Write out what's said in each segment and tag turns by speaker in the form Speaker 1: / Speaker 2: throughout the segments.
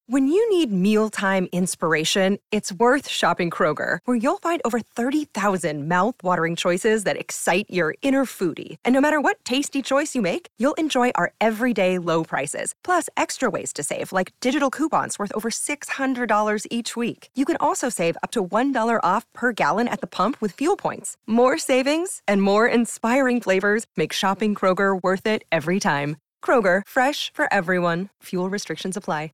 Speaker 1: When you need mealtime inspiration, it's worth shopping Kroger, where you'll find over 30,000 mouth-watering choices that excite your inner foodie. And no matter what tasty choice you make, you'll enjoy our everyday low prices, plus extra ways to save, like digital coupons worth over $600 each week. You can also save up to $1 off per gallon at the pump with fuel points. More savings and more inspiring flavors make shopping Kroger worth it every time. Kroger, fresh for everyone. Fuel restrictions apply.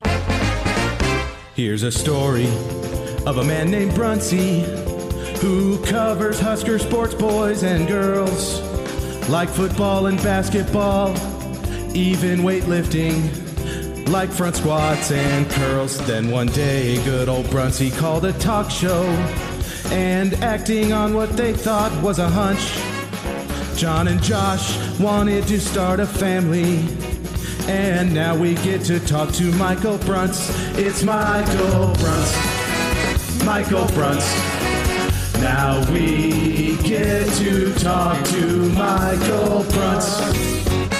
Speaker 2: Here's a story of a man named Brunsey who covers Husker sports, boys and girls, like football and basketball, even weightlifting, like front squats and curls. Then one day, good old Brunsey called a talk show, and acting on what they thought was a hunch, John and Josh wanted to start a family. And now we get to talk to Michael Bruntz. It's Michael Bruntz. Michael Bruntz. Now we get to talk to Michael Bruntz.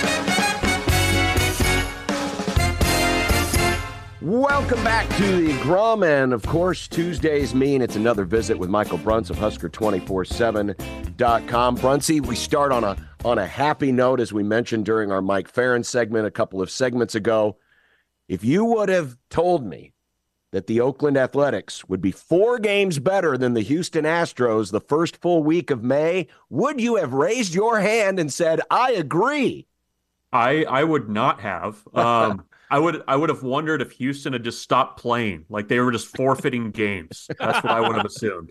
Speaker 3: Welcome back to the Grum, and of course, Tuesdays mean it's another visit with Michael Bruntz of Husker247.com. Brunsey, we start on a happy note, as we mentioned during our Mike Farron segment a couple of segments ago. If you would have told me that the Oakland Athletics would be 4 games better than the Houston Astros the first full week of May, would you have raised your hand and said, I agree?
Speaker 4: I would not have. I would have wondered if Houston had just stopped playing, like they were just forfeiting games. That's what I would have assumed.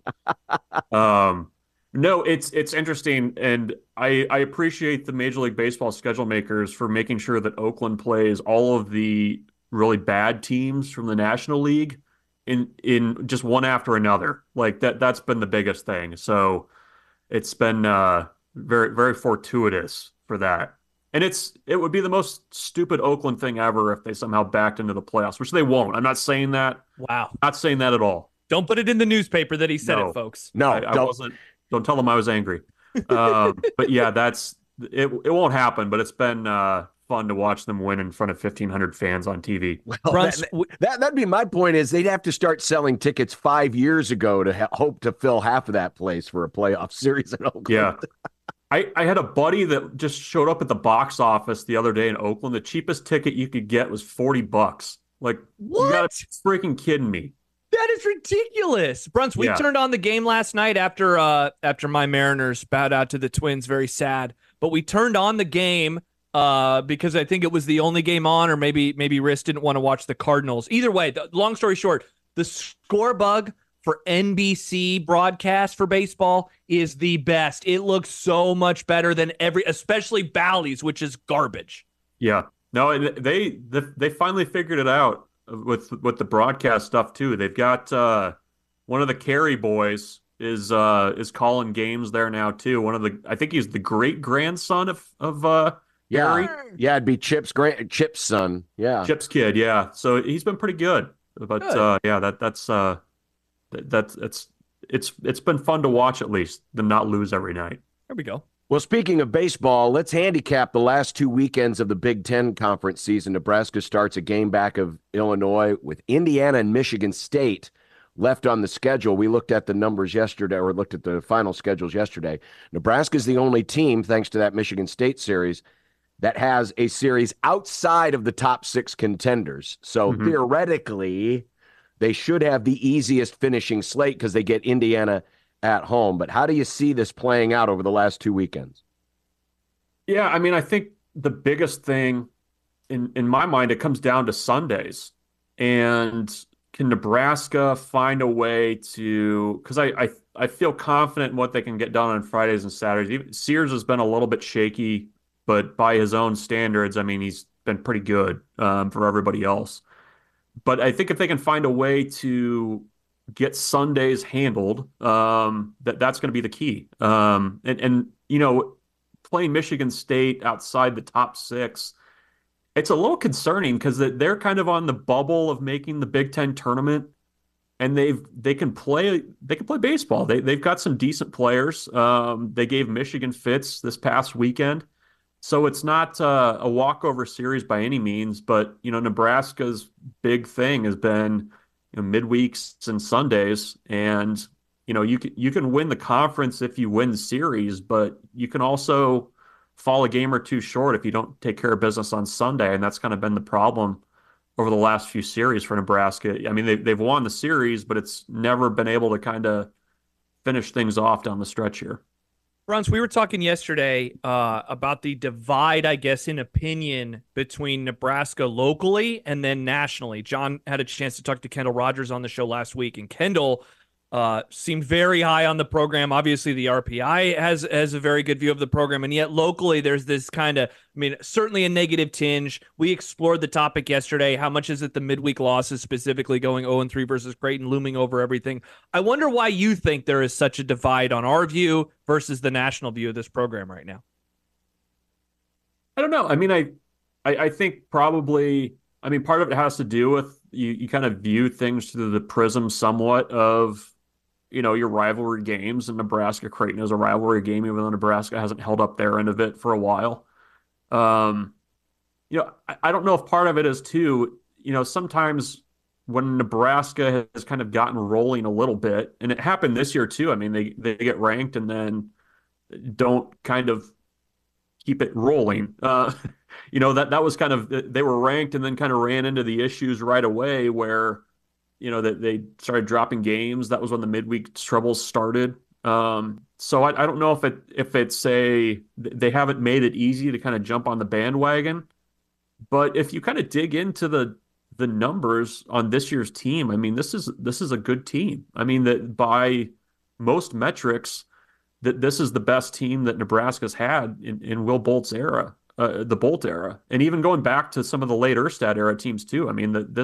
Speaker 4: No, it's interesting, and I appreciate the Major League Baseball schedule makers for making sure that Oakland plays all of the really bad teams from the National League in just one after another. Like that's been the biggest thing. So it's been very, very fortuitous for that. And it would be the most stupid Oakland thing ever if they somehow backed into the playoffs, which they won't. I'm not saying that.
Speaker 5: Wow.
Speaker 4: Not saying that at all.
Speaker 5: Don't put it in the newspaper that he said it, folks.
Speaker 3: No,
Speaker 4: I wasn't. Don't tell them I was angry. But yeah, it won't happen, but it's been fun to watch them win in front of 1,500 fans on TV.
Speaker 3: Well, that'd be my point, is they'd have to start selling tickets 5 years ago to hope to fill half of that place for a playoff series in Oakland.
Speaker 4: Yeah. I had a buddy that just showed up at the box office the other day in Oakland. The cheapest ticket you could get was $40. Like,
Speaker 5: what?
Speaker 4: You gotta be freaking kidding me.
Speaker 5: That is ridiculous. Bruns, we turned on the game last night after my Mariners bowed out to the Twins. Very sad. But we turned on the game because I think it was the only game on, or maybe Riss didn't want to watch the Cardinals. Either way, long story short, the score bug for NBC broadcast for baseball is the best. It looks so much better than especially Bally's, which is garbage.
Speaker 4: Yeah. No, they finally figured it out with the broadcast stuff too. They've got one of the Carey boys is calling games there now too. I think he's the great grandson of Carey.
Speaker 3: Yeah, it'd be Chip's son. Yeah.
Speaker 4: Chip's kid, yeah. So he's been pretty good. But it's been fun to watch, at least, them not lose every night.
Speaker 5: There we go.
Speaker 3: Well, speaking of baseball, let's handicap the last 2 weekends of the Big Ten Conference season. Nebraska starts a game back of Illinois with Indiana and Michigan State left on the schedule. We looked at the numbers yesterday, or looked at the final schedules yesterday. Nebraska is the only team, thanks to that Michigan State series, that has a series outside of the top 6 contenders. So theoretically, they should have the easiest finishing slate because they get Indiana at home. But how do you see this playing out over the last 2 weekends?
Speaker 4: Yeah, I mean, I think the biggest thing in my mind, it comes down to Sundays. And can Nebraska find a way to – because I feel confident in what they can get done on Fridays and Saturdays. Even Sears has been a little bit shaky, but by his own standards, I mean, he's been pretty good for everybody else. But I think if they can find a way to get Sundays handled, that's going to be the key. And you know, playing Michigan State outside the top 6, it's a little concerning because they're kind of on the bubble of making the Big Ten tournament, and they can play baseball. They've got some decent players. They gave Michigan fits this past weekend. So it's not a walkover series by any means, but Nebraska's big thing has been midweeks and Sundays, and you can win the conference if you win the series, but you can also fall a game or two short if you don't take care of business on Sunday, and that's kind of been the problem over the last few series for Nebraska. I mean, they've won the series, but it's never been able to kind of finish things off down the stretch here.
Speaker 5: Bruns, we were talking yesterday about the divide, I guess, in opinion between Nebraska locally and then nationally. John had a chance to talk to Kendall Rogers on the show last week, and Kendall seemed very high on the program. Obviously, the RPI has a very good view of the program, and yet locally there's this kind of, certainly a negative tinge. We explored the topic yesterday. How much is it the midweek losses, specifically going 0-3 versus Creighton, looming over everything? I wonder why you think there is such a divide on our view versus the national view of this program right now.
Speaker 4: I don't know. I think probably, part of it has to do with you kind of view things through the prism somewhat of your rivalry games, and Nebraska Creighton is a rivalry game, even though Nebraska hasn't held up their end of it for a while. I don't know if part of it is too, sometimes when Nebraska has kind of gotten rolling a little bit, and it happened this year too. They get ranked and then don't kind of keep it rolling. That was kind of, they were ranked and then kind of ran into the issues right away where that they started dropping games. That was when the midweek troubles started. So I don't know if it's they haven't made it easy to kind of jump on the bandwagon, but if you kind of dig into the numbers on this year's team, this is a good team. That by most metrics, that this is the best team that Nebraska's had in Will Bolt's era, the Bolt era, and even going back to some of the late Erstad era teams too.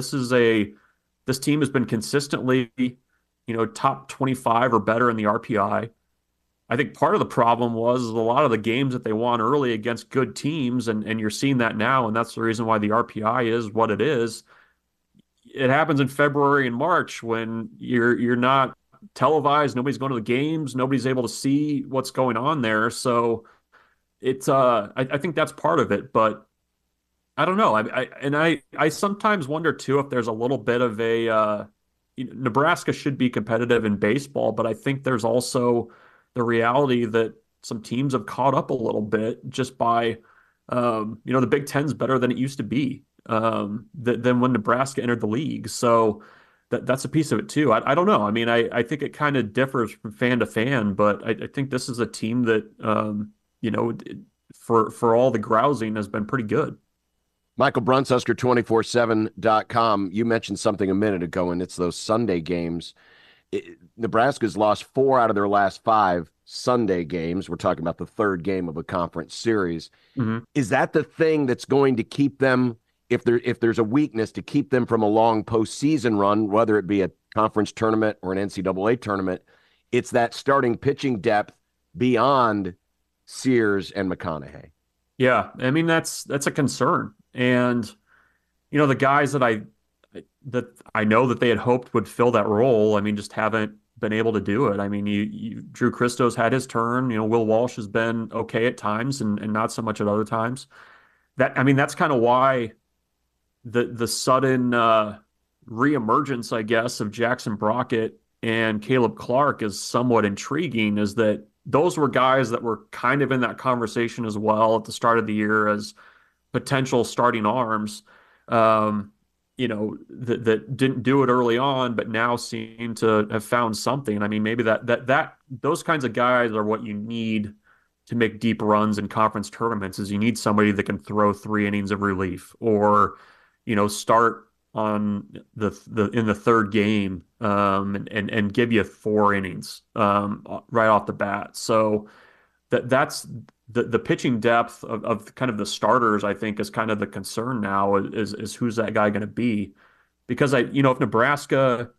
Speaker 4: This team has been consistently, top 25 or better in the RPI. I think part of the problem was a lot of the games that they won early against good teams, and you're seeing that now, and that's the reason why the RPI is what it is. It happens in February and March when you're not televised, nobody's going to the games, nobody's able to see what's going on there. So it's I think that's part of it, but I don't know. I sometimes wonder too if there's a little bit of a Nebraska should be competitive in baseball, but I think there's also the reality that some teams have caught up a little bit just by the Big Ten's better than it used to be than when Nebraska entered the league. So that's a piece of it too. I don't know. I think it kind of differs from fan to fan, but I think this is a team that for all the grousing has been pretty good.
Speaker 3: Michael Bruns, Husker247.com. You mentioned something a minute ago, and it's those Sunday games. Nebraska's lost 4 out of their last 5 Sunday games. We're talking about the third game of a conference series. Mm-hmm. Is that the thing that's going to keep them, if there's a weakness, to keep them from a long postseason run, whether it be a conference tournament or an NCAA tournament? It's that starting pitching depth beyond Sears and McConaughey.
Speaker 4: Yeah, that's a concern. And the guys that I know that they had hoped would fill that role, just haven't been able to do it. Drew Christo's had his turn. Will Walsh has been okay at times and not so much at other times. That's kind of why the sudden reemergence, I guess, of Jackson Brockett and Caleb Clark is somewhat intriguing, is that those were guys that were kind of in that conversation as well at the start of the year as potential starting arms, that didn't do it early on, but now seem to have found something. Maybe that those kinds of guys are what you need to make deep runs in conference tournaments. Is you need somebody that can throw 3 innings of relief, or start on in the third game and give you 4 innings right off the bat. So that's the pitching depth of kind of the starters, I think, is kind of the concern now, is who's that guy going to be? Because if Nebraska,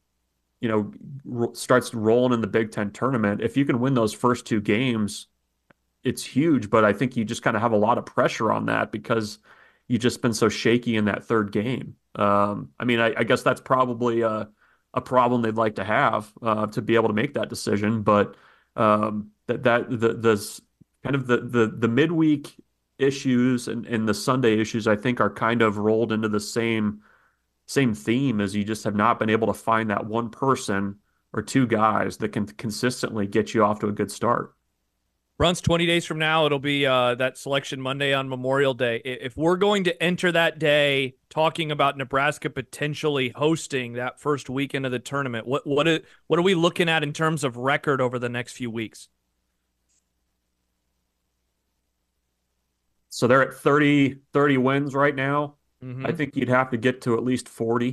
Speaker 4: starts rolling in the Big Ten tournament, if you can win those first 2 games, it's huge. But I think you just kind of have a lot of pressure on that because you've just been so shaky in that third game. I guess that's probably a problem they'd like to have to be able to make that decision. But the midweek issues and the Sunday issues, I think, are kind of rolled into the same theme, as you just have not been able to find that one person or two guys that can consistently get you off to a good start.
Speaker 5: Runs 20 days from now, it'll be that Selection Monday on Memorial Day. If we're going to enter that day talking about Nebraska potentially hosting that first weekend of the tournament, what are we looking at in terms of record over the next few weeks?
Speaker 4: So they're at 30 wins right now.
Speaker 5: Mm-hmm.
Speaker 4: I think you'd have to get to at least 40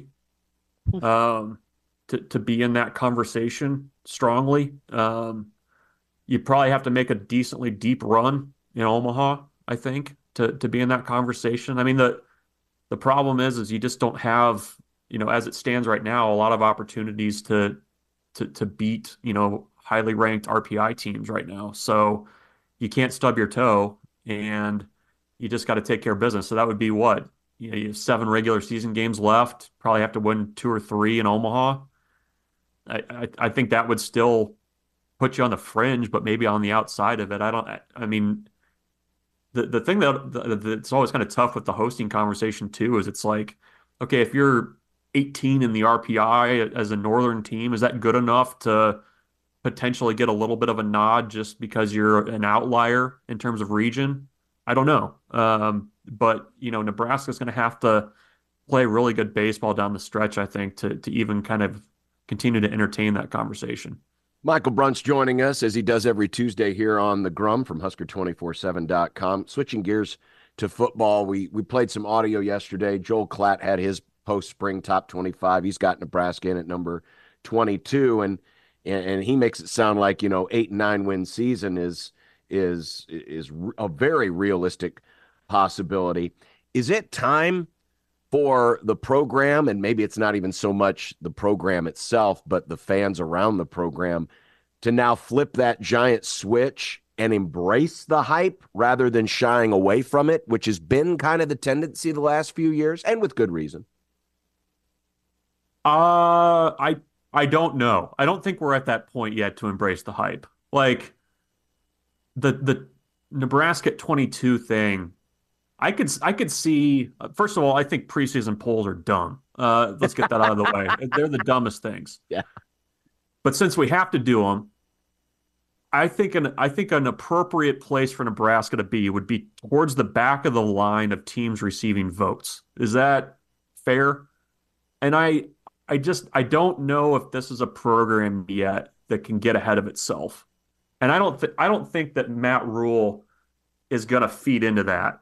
Speaker 4: to be in that conversation strongly. You probably have to make a decently deep run in Omaha, I think, to be in that conversation. I mean, the problem is you just don't have, as it stands right now, a lot of opportunities to beat, highly ranked RPI teams right now. So you can't stub your toe, and you just got to take care of business. So that would be what? You have 7 regular season games left, probably have to win 2 or 3 in Omaha. I think that would still put you on the fringe, but maybe on the outside of it. I mean, the thing that's always kind of tough with the hosting conversation too is it's like, okay, if you're 18 in the RPI as a Northern team, is that good enough to potentially get a little bit of a nod just because you're an outlier in terms of region? I don't know. But Nebraska's going to have to play really good baseball down the stretch, I think, to even kind of continue to entertain that conversation.
Speaker 3: Michael Bruntz joining us as he does every Tuesday here on the Grum from Husker247.com. Switching gears to football, we played some audio yesterday. Joel Klatt had his post-spring top 25. He's got Nebraska in at number 22, and he makes it sound like 8 and 9 win season is a very realistic possibility. Is it time for the program, and maybe it's not even so much the program itself, but the fans around the program, to now flip that giant switch and embrace the hype rather than shying away from it, which has been kind of the tendency the last few years, and with good reason?
Speaker 4: I don't know. I don't think we're at that point yet to embrace the hype. Like the Nebraska 22 thing, I could see, first of all, I think preseason polls are dumb. Let's get that out of the way. They're the dumbest things.
Speaker 3: Yeah.
Speaker 4: But since we have to do them, I think an appropriate place for Nebraska to be would be towards the back of the line of teams receiving votes. Is that fair? And I don't know if this is a program yet that can get ahead of itself. And I don't think that Matt Rhule is going to feed into that.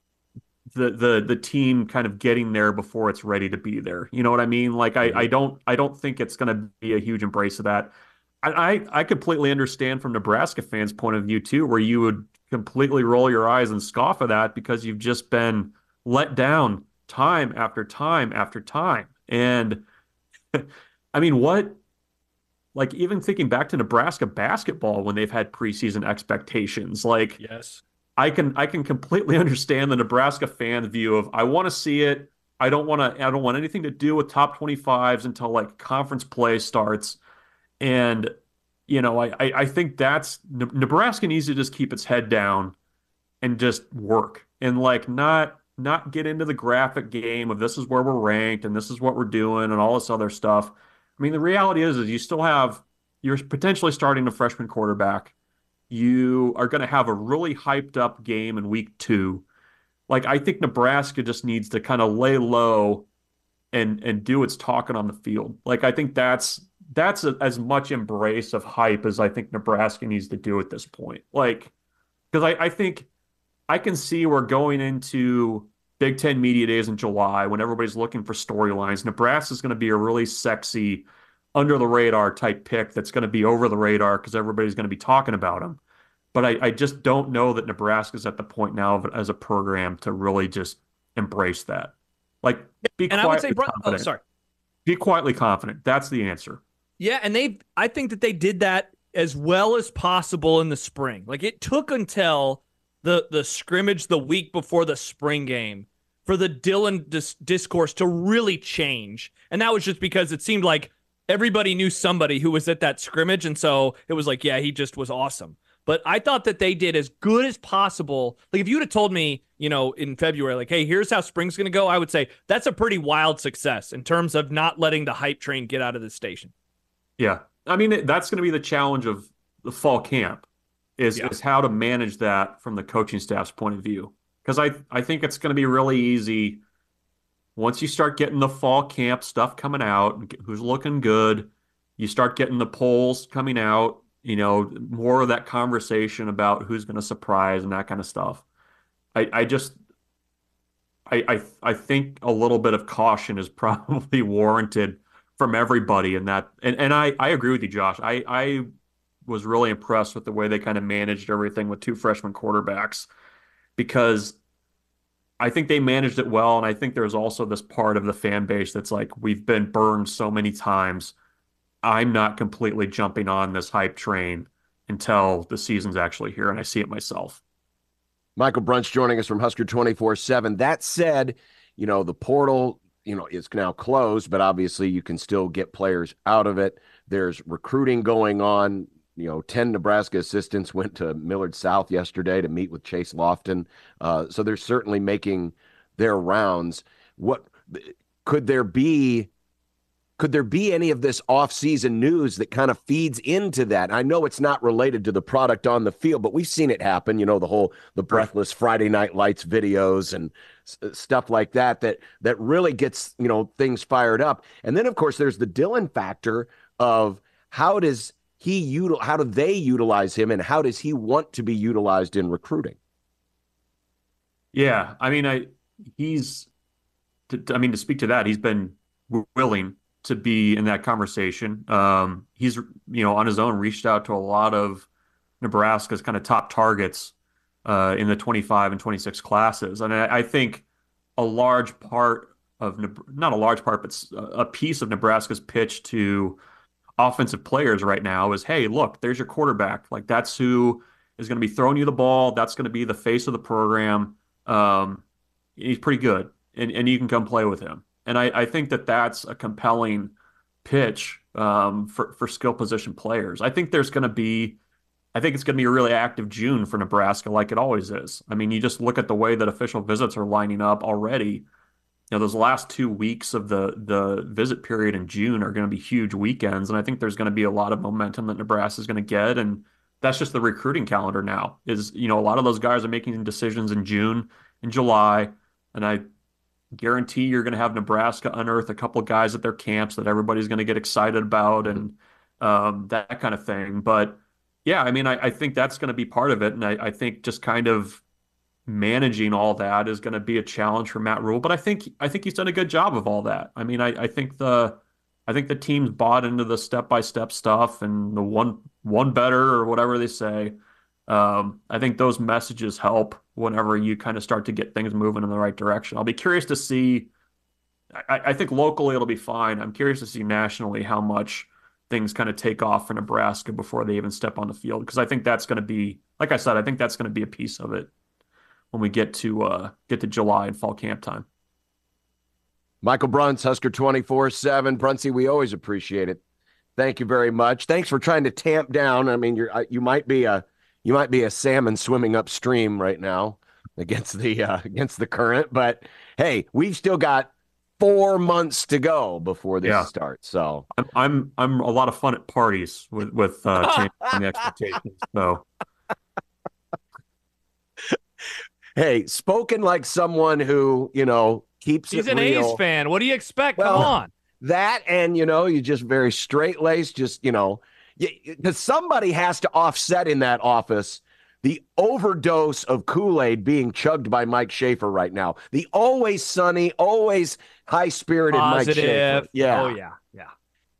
Speaker 4: The team kind of getting there before it's ready to be there. You know what I mean? Like I don't think it's going to be a huge embrace of that. I completely understand from Nebraska fans' point of view too, where you would completely roll your eyes and scoff at that because you've just been let down time after time after time. And I mean, like even thinking back to Nebraska basketball when they've had preseason expectations, like
Speaker 5: yes.
Speaker 4: I can completely understand the Nebraska fan view of I want to see it. I don't want anything to do with top 25s until like conference play starts. And I think that's Nebraska needs to just keep its head down and just work and like not get into the graphic game of this is where we're ranked and this is what we're doing and all this other stuff. I mean, the reality is you're potentially starting a freshman quarterback. You are going to have a really hyped up game in week 2. Like, I think Nebraska just needs to kind of lay low and do its talking on the field. Like, I think that's as much embrace of hype as I think Nebraska needs to do at this point. Like, because I think I can see we're going into Big Ten Media Days in July when everybody's looking for storylines. Nebraska is going to be a really sexy, under the radar type pick that's going to be over the radar because everybody's going to be talking about him. But I just don't know that Nebraska's at the point now as a program to really just embrace that. Like, be
Speaker 5: and
Speaker 4: quietly
Speaker 5: I would say,
Speaker 4: confident. Be quietly confident. That's the answer.
Speaker 5: Yeah, and I think that they did that as well as possible in the spring. Like, it took until the scrimmage the week before the spring game for the Dillon discourse to really change. And that was just because it seemed like everybody knew somebody who was at that scrimmage. And so it was like, yeah, he just was awesome. But I thought that they did as good as possible. Like if you would have told me, in February, like, hey, here's how spring's going to go, I would say that's a pretty wild success in terms of not letting the hype train get out of the station.
Speaker 4: Yeah. I mean, that's going to be the challenge of the fall camp is how to manage that from the coaching staff's point of view. Because I think it's going to be really easy once you start getting the fall camp stuff coming out, who's looking good, you start getting the polls coming out, more of that conversation about who's going to surprise and that kind of stuff. I think a little bit of caution is probably warranted from everybody in that. And I agree with you, Josh. I was really impressed with the way they kind of managed everything with two freshman quarterbacks, because I think they managed it well. And I think there's also this part of the fan base that's like, we've been burned so many times. I'm not completely jumping on this hype train until the season's actually here and I see it myself.
Speaker 3: Michael Bruntz joining us from Husker 24/7. That said, the portal, is now closed, but obviously you can still get players out of it. There's recruiting going on. 10 Nebraska assistants went to Millard South yesterday to meet with Chase Lofton. So they're certainly making their rounds. What could there be any of this off-season news that kind of feeds into that? I know it's not related to the product on the field, but we've seen it happen, the breathless Friday Night Lights videos and stuff like that really gets, things fired up. And then, of course, there's the Dylan factor of how do they utilize him and how does he want to be utilized in recruiting?
Speaker 4: Yeah, I mean, to speak to that, he's been willing to be in that conversation. He's, on his own reached out to a lot of Nebraska's kind of top targets in the 25 and 26 classes. And I think a large part of, not a large part, but a piece of Nebraska's pitch to offensive players right now is, hey, look, there's your quarterback. Like, that's who is going to be throwing you the ball. That's going to be the face of the program. He's pretty good, and you can come play with him. And I think that's a compelling pitch for skill position players. I think it's going to be a really active June for Nebraska, like it always is. I mean, you just look at the way that official visits are lining up already. Those last 2 weeks of the visit period in June are going to be huge weekends, and I think there's going to be a lot of momentum that Nebraska is going to get, and that's just the recruiting calendar now. Is a lot of those guys are making decisions in June and July, and I guarantee you're going to have Nebraska unearth a couple guys at their camps that everybody's going to get excited about and that kind of thing. But yeah, I mean, I think that's going to be part of it, and I think just kind of managing all that is going to be a challenge for Matt Rhule, but I think he's done a good job of all that. I mean, I think the team's bought into the step-by-step stuff and the one better or whatever they say. I think those messages help whenever you kind of start to get things moving in the right direction. I'll be curious to see. I think locally it'll be fine. I'm curious to see nationally how much things kind of take off for Nebraska before they even step on the field, because I think that's going to be, like I said, I think that's going to be a piece of it when we get to July and fall camp time.
Speaker 3: Michael Bruntz, Husker 24/7. Bruntzy, we always appreciate it. Thank you very much. Thanks for trying to tamp down. I mean, you might be a salmon swimming upstream right now against the current, but hey, we've still got 4 months to go before this starts. So
Speaker 4: I'm a lot of fun at parties with changing the expectations. So.
Speaker 3: Hey, spoken like someone who, keeps
Speaker 5: He's
Speaker 3: it
Speaker 5: an
Speaker 3: real.
Speaker 5: A's fan. What do you expect?
Speaker 3: Well,
Speaker 5: Come on.
Speaker 3: That, and, you just very straight-laced, just, because somebody has to offset in that office the overdose of Kool-Aid being chugged by Mike Schaefer right now. The always sunny, always high-spirited Mike Schaefer. Yeah.
Speaker 5: Oh, yeah. Yeah.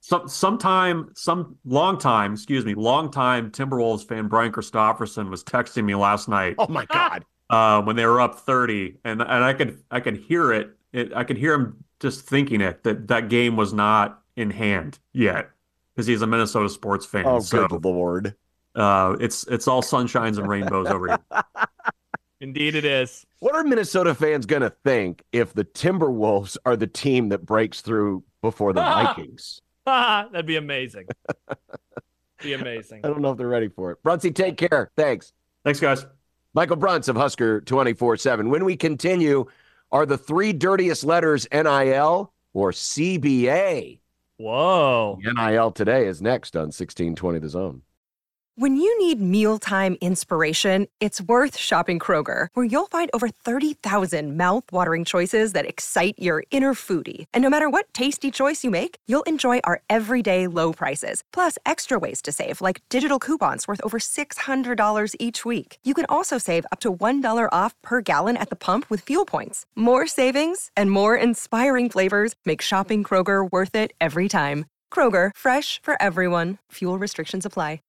Speaker 4: Long-time Timberwolves fan Brian Christopherson was texting me last night.
Speaker 3: Oh, my God.
Speaker 4: When they were up 30, and I could hear it. I could hear him just thinking that game was not in hand yet, because he's a Minnesota sports fan.
Speaker 3: Oh, good Lord!
Speaker 4: It's all sunshines and rainbows over here.
Speaker 5: Indeed, it is.
Speaker 3: What are Minnesota fans gonna think if the Timberwolves are the team that breaks through before the Vikings?
Speaker 5: That'd be amazing. Be amazing.
Speaker 3: I don't know if they're ready for it. Brunsey, take care. Thanks.
Speaker 4: Thanks, guys.
Speaker 3: Michael Bruntz of Husker 24/7. When we continue, are the three dirtiest letters NIL or CBA?
Speaker 5: Whoa.
Speaker 3: NIL today is next on 1620 The Zone.
Speaker 1: When you need mealtime inspiration, it's worth shopping Kroger, where you'll find over 30,000 mouth-watering choices that excite your inner foodie. And no matter what tasty choice you make, you'll enjoy our everyday low prices, plus extra ways to save, like digital coupons worth over $600 each week. You can also save up to $1 off per gallon at the pump with fuel points. More savings and more inspiring flavors make shopping Kroger worth it every time. Kroger, fresh for everyone. Fuel restrictions apply.